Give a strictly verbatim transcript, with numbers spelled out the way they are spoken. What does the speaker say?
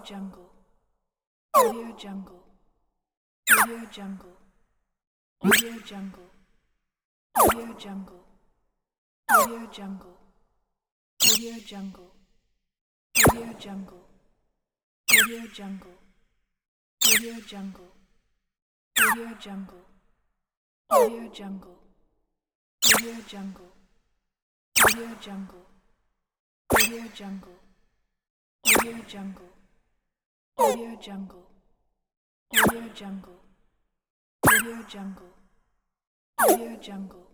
Jungle. Audio Jungle. Audio Jungle. Audio Jungle. Audio Jungle. Audio Jungle. Audio Jungle. Audio Jungle. Audio Jungle. Audio Jungle. Audio Jungle. Audio Jungle. Audio Jungle. Audio Jungle. Audio Jungle. Audio Jungle. Audio Jungle. Audio Jungle. Audio Jungle. Audio Jungle.